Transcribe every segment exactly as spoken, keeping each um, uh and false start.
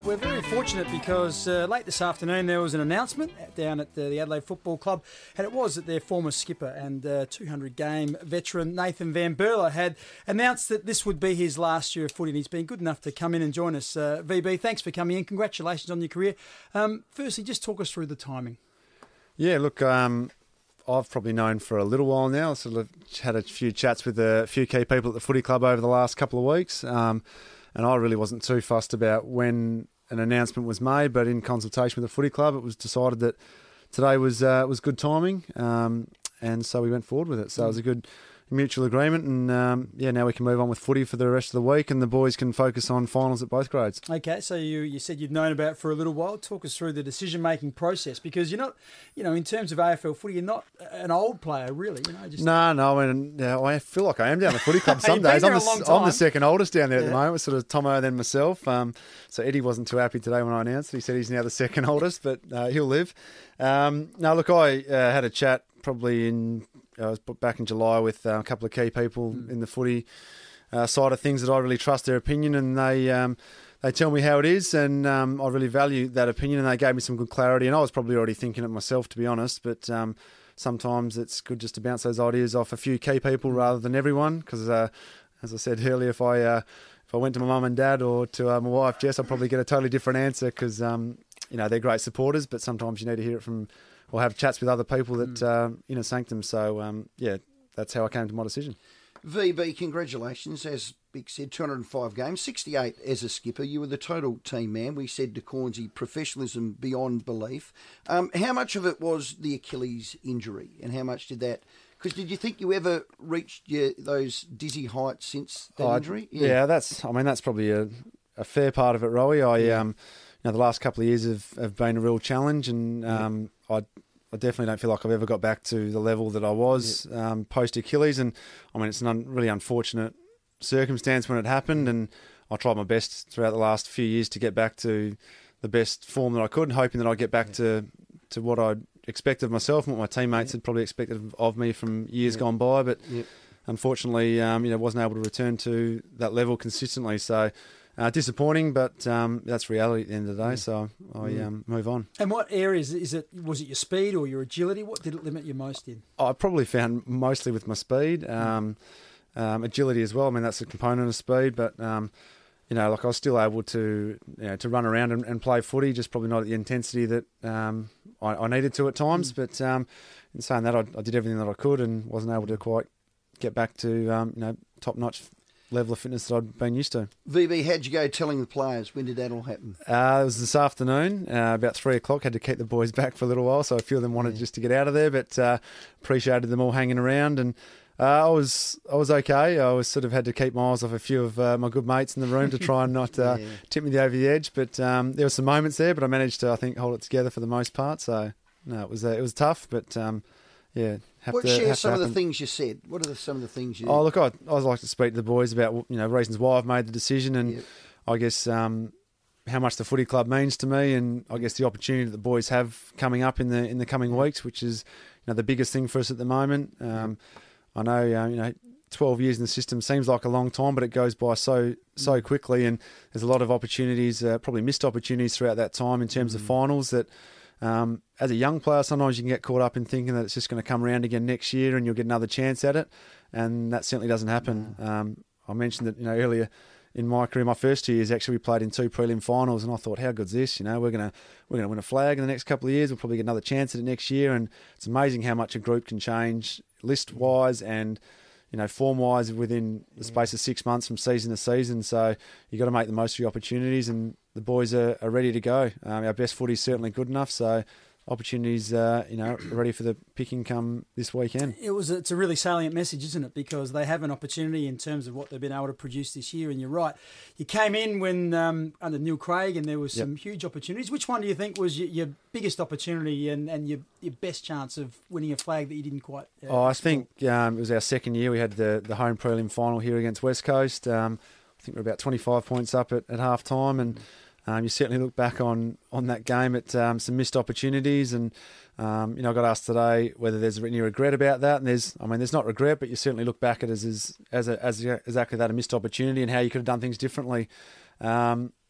we're very fortunate because uh, late this afternoon there was an announcement down at the, the Adelaide Football Club, and it was that their former skipper and uh, two hundred game veteran Nathan Van Berlo had announced that this would be his last year of footy, and he's been good enough to come in and join us. Uh, V B, thanks for coming in. Congratulations on your career. Um, firstly, just talk us through the timing. Yeah, look, um, I've probably known for a little while now. Sort of had a few chats with a few key people at the footy club over the last couple of weeks. Um, And I really wasn't too fussed about when an announcement was made, but in consultation with the footy club, it was decided that today was uh, was good timing, um, and so we went forward with it. So it was a good mutual agreement, and um, yeah, now we can move on with footy for the rest of the week, and the boys can focus on finals at both grades. Okay, so you, you said you'd known about it for a little while. Talk us through the decision-making process, because you're not, you know, in terms of A F L footy, you're not an old player, really. You know, just no, no, I mean, yeah, I feel like I am down the footy club some You've been days. there I'm a the, long time. I'm the second oldest down there at Yeah. the moment, with sort of Tomo, then myself. Um, so Eddie wasn't too happy today when I announced it. He said he's now the second oldest, but uh, he'll live. Um, no, look, I uh, had a chat probably in... I was back in July with uh, a couple of key people mm. in the footy uh, side of things that I really trust their opinion, and they um, they tell me how it is, and um, I really value that opinion, and they gave me some good clarity, and I was probably already thinking it myself, to be honest, but um, sometimes it's good just to bounce those ideas off a few key people rather than everyone, because uh, as I said earlier, if I uh, if I went to my mum and dad or to uh, my wife Jess, I'd probably get a totally different answer, because um, you know, they're great supporters, but sometimes you need to hear it from or have chats with other people that mm. uh, inner sanctum. So, um, yeah, that's how I came to my decision. V B, congratulations. As Big said, two hundred five games, sixty-eight as a skipper. You were the total team man. We said to Cornsey, professionalism beyond belief. Um, how much of it was the Achilles injury, and how much did that... Because did you think you ever reached your, those dizzy heights since that oh, injury? Yeah. yeah, that's. I mean, that's probably a, a fair part of it, Rowie. I, yeah. um, you know, the last couple of years have, have been a real challenge, and um, yeah. I, I definitely don't feel like I've ever got back to the level that I was yeah. um, post Achilles. And I mean, it's an un, really unfortunate circumstance when it happened, and I tried my best throughout the last few years to get back to the best form that I could, hoping that I'd get back yeah. to to what I'd expected of myself and what my teammates yeah. had probably expected of me from years yeah. gone by. But yeah. unfortunately, um, you know, wasn't able to return to that level consistently. So. Uh, disappointing, but um, that's reality at the end of the day. So I um, move on. And what areas is it? Was it your speed or your agility? What did it limit you most in? I probably found mostly with my speed, um, um, agility as well. I mean, that's a component of speed, but um, you know, like I was still able to you know, to run around and, and play footy, just probably not at the intensity that um, I, I needed to at times. Mm. But um, in saying that, I, I did everything that I could and wasn't able to quite get back to um, you know top notch level of fitness that I'd been used to. V B, how'd you go telling the players? When did that all happen? Uh, it was this afternoon, uh, about three o'clock. Had to keep the boys back for a little while, so a few of them wanted yeah. just to get out of there, but uh, appreciated them all hanging around. And uh, I was I was okay. I was sort of had to keep my eyes off a few of uh, my good mates in the room to try and not uh, yeah. tip me over the edge. But um, there were some moments there, but I managed to, I think, hold it together for the most part. So no, it was uh, it was tough, but um, yeah. Have what to, share have some of happen. the things you said? What are the, some of the things you... Oh, look, I I always like to speak to the boys about you know reasons why I've made the decision, and yep. I guess um, how much the footy club means to me, and I guess the opportunity that the boys have coming up in the in the coming weeks, which is you know the biggest thing for us at the moment. Um, I know uh, you know twelve years in the system seems like a long time, but it goes by so so quickly, and there's a lot of opportunities, uh, probably missed opportunities throughout that time in terms mm. of finals that. Um, as a young player, sometimes you can get caught up in thinking that it's just going to come around again next year and you'll get another chance at it, and that certainly doesn't happen. Um, I mentioned that you know earlier in my career, my first two years actually we played in two prelim finals, and I thought, how good's this? You know, we're gonna we're gonna win a flag in the next couple of years. We'll probably get another chance at it next year, and it's amazing how much a group can change list wise and. You know, form-wise within the space of six months from season to season. So you've got to make the most of your opportunities, and the boys are, are ready to go. Um, our best footy is certainly good enough, so opportunities, uh, you know, are ready for the picking come this weekend. It was. It's a really salient message, isn't it? Because they have an opportunity in terms of what they've been able to produce this year. And you're right. You came in when um, under Neil Craig, and there was some yep. huge opportunities. Which one do you think was your, your biggest opportunity and, and your your best chance of winning a flag that you didn't quite? Uh, oh, I think um, it was our second year. We had the the home prelim final here against West Coast. Um, I think we're about twenty-five points up at, at half time, and. Um, you certainly look back on, on that game at um, some missed opportunities, and um, you know I got asked today whether there's any regret about that, and there's I mean there's not regret, but you certainly look back at it as as as, a, as exactly that, a missed opportunity and how you could have done things differently. Um,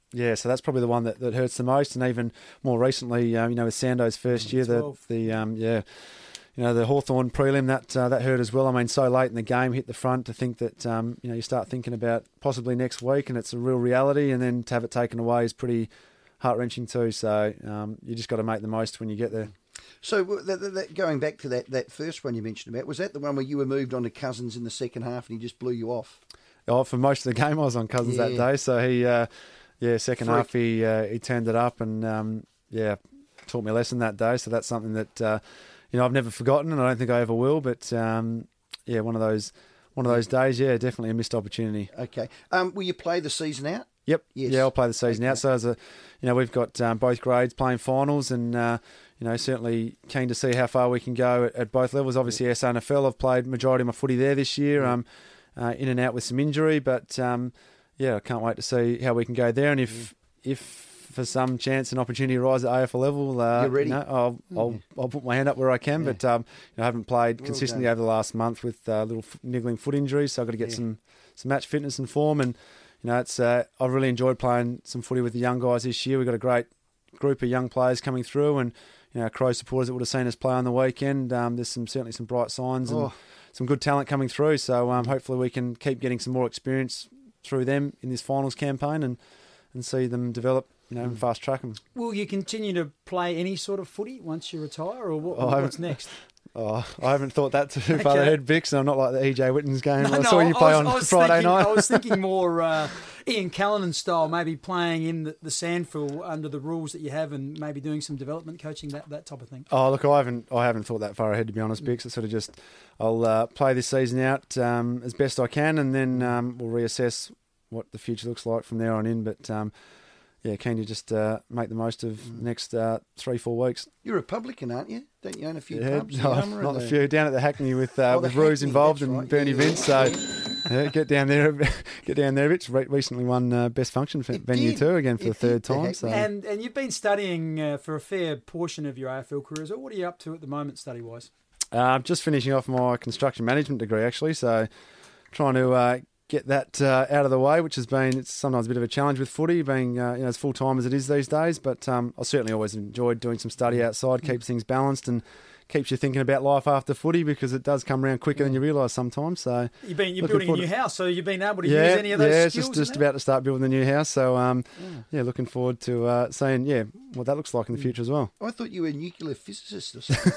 Yeah, so that's probably the one that, that hurts the most. And even more recently, um, you know, with Sando's first year, the, the um, yeah, you know, the Hawthorn prelim, that uh, that hurt as well. I mean, so late in the game, hit the front to think that, um, you know, you start thinking about possibly next week and it's a real reality, and then to have it taken away is pretty heart-wrenching too. So um, you just got to make the most when you get there. So that, that, that, going back to that, that first one you mentioned about, was that the one where you were moved on to Cousins in the second half and he just blew you off? Oh, for most of the game I was on Cousins yeah. that day. So he, uh, yeah, second Freak. half he uh, he turned it up and, um, yeah, taught me a lesson that day. So that's something that... Uh, You know, I've never forgotten, and I don't think I ever will. But um, yeah, one of those, one of those days. Yeah, definitely a missed opportunity. Okay. Um, will you play the season out? Yep. Yes. Yeah, I'll play the season okay. out. So as a, you know, we've got um, both grades playing finals, and uh, you know, certainly keen to see how far we can go at, at both levels. Obviously, S A N F L, I've played majority of my footy there this year. Yeah. Um, uh, in and out with some injury, but um, yeah, I can't wait to see how we can go there, and if yeah. if. for some chance and opportunity to rise at A F L level, uh, You're ready. You know, I'll, I'll yeah. I'll put my hand up where I can, yeah. but um, you know, I haven't played well consistently done. over the last month with uh, little f- niggling foot injuries, so I've got to get yeah. some, some match fitness and form. And you know, it's uh, I've really enjoyed playing some footy with the young guys this year. We've got a great group of young players coming through, and you know, Crow supporters that would have seen us play on the weekend. Um, there's some certainly some bright signs and oh. some good talent coming through. So um, hopefully we can keep getting some more experience through them in this finals campaign, and and see them develop. You know, and fast track them. Will you continue to play any sort of footy once you retire, or what, Oh, what's next? Oh, I haven't thought that too Okay. far ahead, Bix. I'm not like the E J Wittens game. No, I no, saw you play I was, on I was Friday thinking, night. I was thinking more uh, Ian Callanan style, maybe playing in the, the sandfill under the rules that you have, and maybe doing some development coaching, that that type of thing. Oh, look, I haven't, I haven't thought that far ahead, to be honest, Bix. It's sort of just, I'll uh, play this season out um, as best I can, and then um, we'll reassess what the future looks like from there on in. But um, yeah, keen to just uh, make the most of the next uh, three, four weeks. You're a publican, aren't you? Don't you own a few Yeah, pubs? no, The Hummer not and a the- few. Down at the Hackney with uh, Oh, the with Ruse Hackney, involved that's and right. Bernie Yeah, Vince. yeah. So yeah, get down there, get down there, Rich. Re- recently won uh, best function It venue did. too again for It the third did, the time. Hackney. So And and you've been studying uh, for a fair portion of your A F L career. So what are you up to at the moment, study wise? uh, I'm just finishing off my construction management degree actually. So trying to uh, get that uh, out of the way, which has been it's sometimes a bit of a challenge with footy, being uh, you know as full time as it is these days. But um, I certainly always enjoyed doing some study outside, keeps things balanced and keeps you thinking about life after footy, because it does come around quicker than you realise sometimes. So You've been you're looking building a forward new house, so you've been able to yeah, use any of those yeah, it's skills. just just in that? about to start building the new house. So um, Yeah. yeah, looking forward to uh, seeing yeah what that looks like in the future as well. I thought you were a nuclear physicist or something.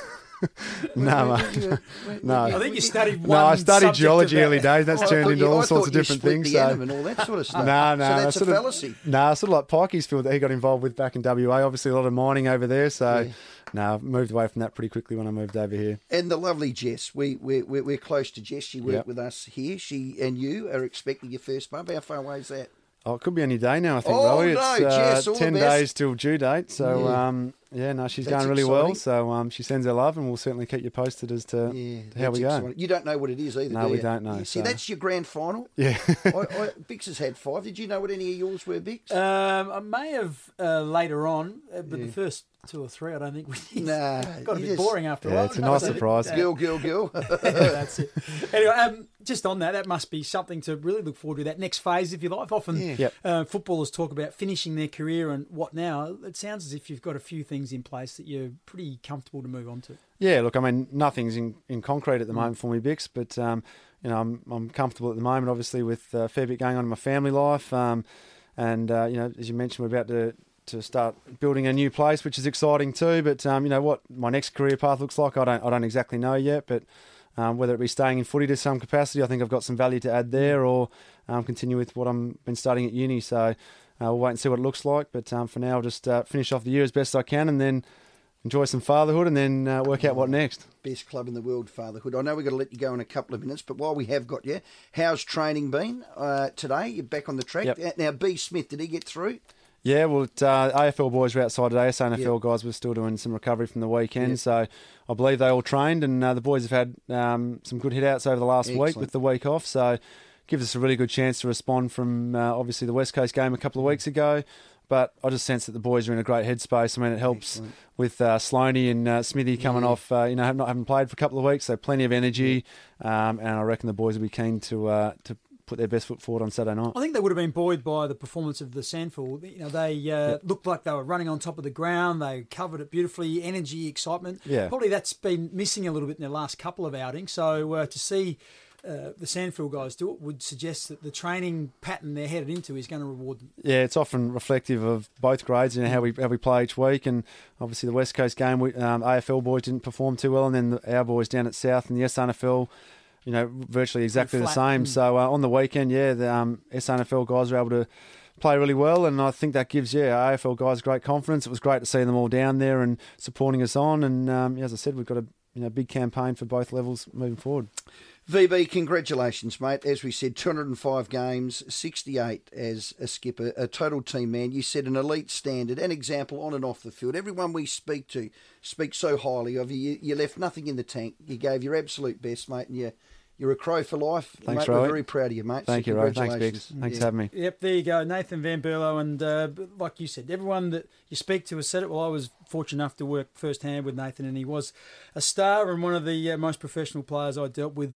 No, Where- mate. where- where- where- No. where- I think you studied No, one. I studied subject geology of early that. days. That's Oh, I turned thought into you- all I sorts thought of you different split things. the So. atom and all that sort of stuff. No, no, So that's that's a sort of- fallacy. Nah, sort of like Pikey's field that he got involved with back in W A. Obviously, a lot of mining over there. So, Yeah. no, I've moved away from that pretty quickly when I moved over here. And the lovely Jess, we we we're, we're close to Jess. She worked Yep. with us here. She and you are expecting your first bump. How far away is that? Oh, it could be any day now, I think, Oh, Rowie. no, It's Jess, all uh, the ten best. days till due date. So, Yeah. um, yeah, no, she's That's going really well. exciting. So, um, she sends her love, and we'll certainly keep you posted as to Yeah, how that's we go. exciting. You don't know what it is either. No, do we you? don't know, You see, so- that's your grand final. Yeah. I, I, Bix has had five. Did you know what any of yours were, Bix? Um, I may have uh, later on, uh, but Yeah. the first two or three, I don't think we did. Nah, Got a you bit just- boring after a Yeah, while. it's a nice So, surprise. uh, Girl, girl, girl. That's it. Anyway, um, just on that, that must be something to really look forward to. That next phase, if you like. Often, Yeah. Yep. uh, footballers talk about finishing their career and what now. It sounds as if you've got a few things in place that you're pretty comfortable to move on to. Yeah, look, I mean, nothing's in, in concrete at the moment for me, Bix, but, um, you know, I'm I'm comfortable at the moment, obviously, with a fair bit going on in my family life. Um, and, uh, you know, as you mentioned, we're about to, to start building a new place, which is exciting too. But, um, you know, what my next career path looks like, I don't I don't exactly know yet. But um, whether it be staying in footy to some capacity, I think I've got some value to add there, or um, continue with what I've been studying at uni. So uh, we'll wait and see what it looks like. But um, for now, I'll just uh, finish off the year as best I can, and then enjoy some fatherhood, and then uh, work out what next. Best club in the world, fatherhood. I know we've got to let you go in a couple of minutes, but while we have got you, how's training been uh, today? You're back on the track. Yep. Now, B. Smith, did he get through? Yeah, well, it, uh, A F L boys were outside today. S A N F L Yep. guys were still doing some recovery from the weekend. Yep. So I believe they all trained, and uh, the boys have had um, some good hit-outs over the last week Excellent. with the week off. So gives us a really good chance to respond from, uh, obviously, the West Coast game a couple of weeks ago. But I just sense that the boys are in a great headspace. I mean, it helps Excellent. with uh, Sloaney and uh, Smithy coming Yeah. off, uh, you know, not having played for a couple of weeks, so plenty of energy. Um, and I reckon the boys will be keen to uh, to put their best foot forward on Saturday night. I think they would have been buoyed by the performance of the Sandford. You know, they uh, yep. looked like they were running on top of the ground. They covered it beautifully, energy, excitement. Yeah. Probably that's been missing a little bit in their last couple of outings. So uh, to see uh, the Sandfield guys do it would suggest that the training pattern they're headed into is going to reward them. Yeah, it's often reflective of both grades, you know, how we how we play each week. And obviously the West Coast game, we, um, A F L boys didn't perform too well, and then the, our boys down at South and the S N F L, you know, virtually exactly the same. So uh, on the weekend, yeah, the um, S N F L guys were able to play really well, and I think that gives, yeah, A F L guys great confidence. It was great to see them all down there and supporting us on. And um, as I said, we've got a you know big campaign for both levels moving forward. V B, congratulations, mate. As we said, two hundred five games, sixty-eight as a skipper, a total team man. You set an elite standard, an example on and off the field. Everyone we speak to speaks so highly of you. You, you left nothing in the tank. You gave your absolute best, mate, and you, you're a Crow for life. Thanks, mate. Roy. We're very proud of you, mate. Thank so you, Roy. Thanks, congratulations. Biggs. Thanks yeah. for having me. Yep, there you go. Nathan Van Berlo. And uh, like you said, everyone that you speak to has said it. Well, I was fortunate enough to work firsthand with Nathan, and he was a star and one of the uh, most professional players I dealt with